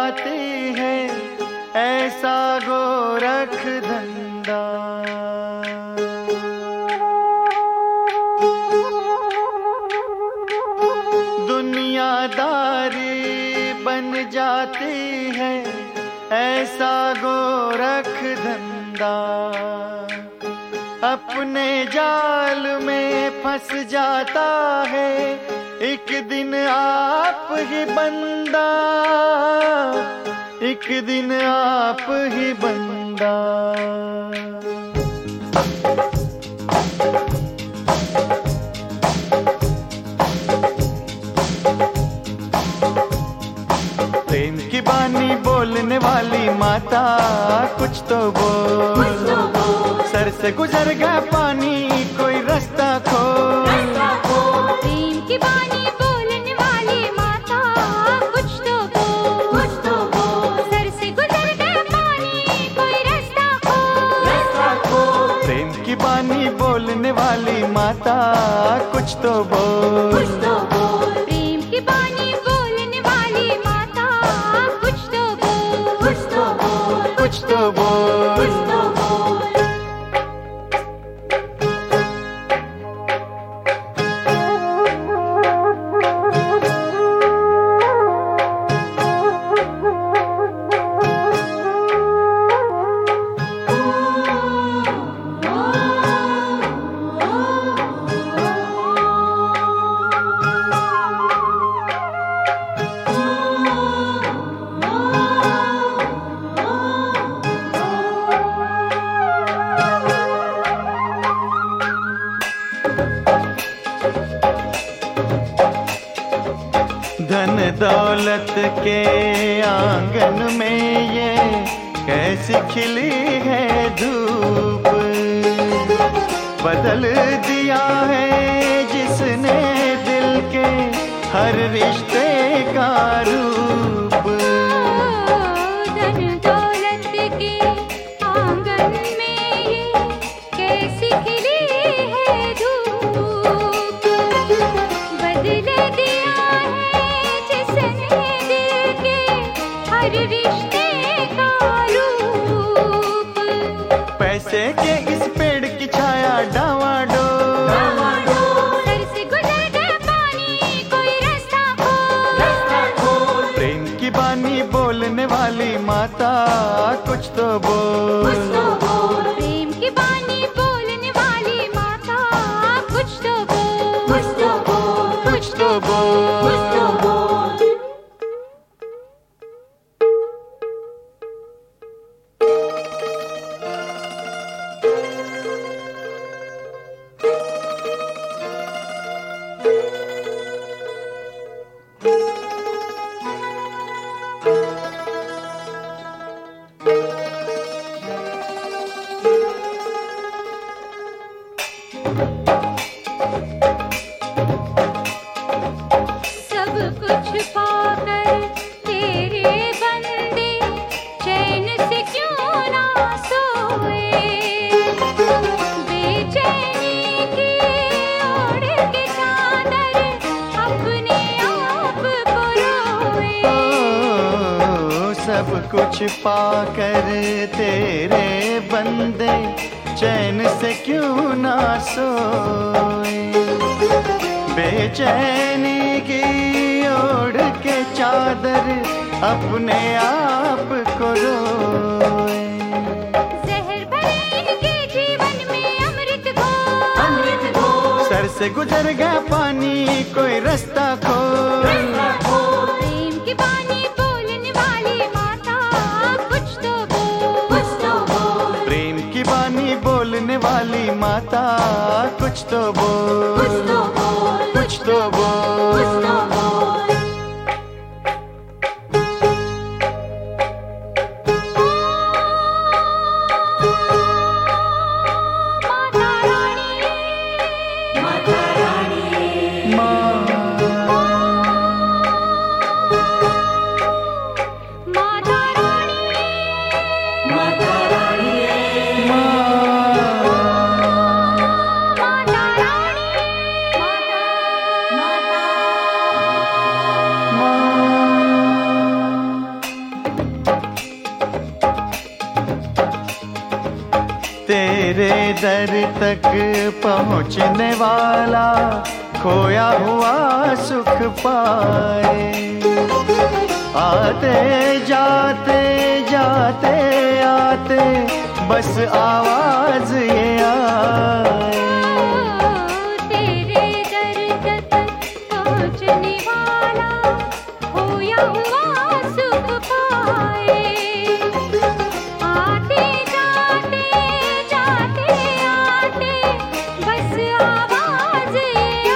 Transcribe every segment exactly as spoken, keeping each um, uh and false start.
जाती है ऐसा गोरख धंधा। दुनियादारी बन जाती है ऐसा गोरख धंधा। अपने जाल में फंस जाता है एक दिन आप ही बंदा, एक दिन आप ही बंदा। प्रेम की बानी बोलने वाली माता कुछ तो बोल, सर से गुजर गया पानी कोई रास्ता खोल। प्रेम की बानी बोलने वाली माता कुछ तो बोल, कुछ तो बोल, सर से गुजर गया पानी कोई रास्ता खोल। प्रेम की बानी बोलने वाली माता कुछ तो बोल, कुछ तो बोल, प्रेम की बानी बोलने वाली माता कुछ तो बोल, कुछ तो बोल, कुछ तो बोल, कुछ तो बोल। धन दौलत के आंगन में ये कैसी खिली है धूप। बदल दिया है जिसने दिल के हर रिश्ते का रूप। धन दौलत के आंगन में ये कैसी खिली है धूप। बदल दिया हर रिश्ते का रूप। पैसे के इस पेड़ की छाया डावाडोल, सर से गुजर गया पानी कोई रास्ता खोल। प्रेम की बानी बोलने वाली माता कुछ तो बोल, कुछ तो बोल, प्रेम की बानी बोलने वाली माता कुछ तो बोल, कुछ तो बोल, कुछ तो बोल, कुछ तो बोल। सब कुछ पाकर तेरे बंदे चैन से क्यों ना सोए। बेचैनी की ओढ़ के चादर अपने आप को रोए। ओ, सब कुछ पाकर तेरे बंदे चैन से क्यों ना सोए। बेचैनी की ओढ़ के चादर अपने आप को रोए। जहर भरे इनके जीवन में अमृत घोल, अमृत घोल, सर से गुजर गया पानी कोई रास्ता खोल। प्रेम की बानी बोलने वाली माता कुछ तो बोल, कुछ तो बोल, प्रेम की बानी बोलने वाली माता कुछ तो बोल, कुछ तो बोल, कुछ तो बोल, कुछ तो बोल। माता रानी, माता रानी, माँ, माता रानी, माता रानी, माता रानी, माता, माता। दर तक पहुँचने वाला खोया हुआ सुख पाए। आते जाते जाते आते बस आवाज ये आए, तेरे दर तक पहुँचने वाला खोया हुआ सुख पाए। आते जाते जाते आते बस आवाज ये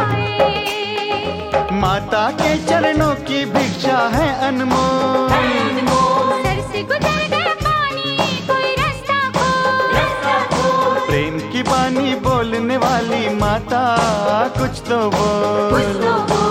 आए। माता के चरणों की भिक्षा है अनमोल, सर से गुजर गए पानी कोई रास्ता खोल। प्रेम की बानी बोलने वाली माता कुछ तो बोल।